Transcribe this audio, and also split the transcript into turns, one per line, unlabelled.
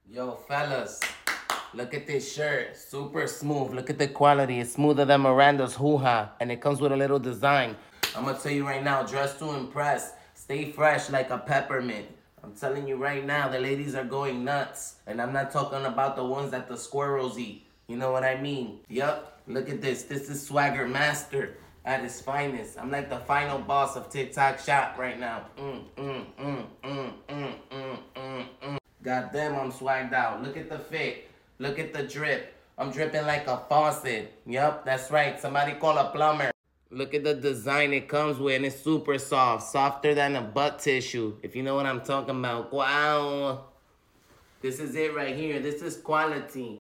Yo, fellas, look at this shirt. Super smooth. Look at the quality. It's smoother than Miranda's hoo-ha. And it comes with a little design. I'm gonna tell you right now, dress to impress. Stay fresh like a peppermint. I'm telling you right now, the ladies are going nuts. And I'm not talking about the ones that the squirrels eat. You know what I mean? Yup. Look at this. This is Swagger Master at his finest. I'm like the final boss of TikTok Shop right now. God damn, I'm swagged out. Look at the fit. Look at the drip. I'm dripping like a faucet. Yup, that's right. Somebody call a plumber. Look at the design it comes with, and it's super soft. Softer than a butt tissue, if you know what I'm talking about. Wow. This is it right here. This is quality.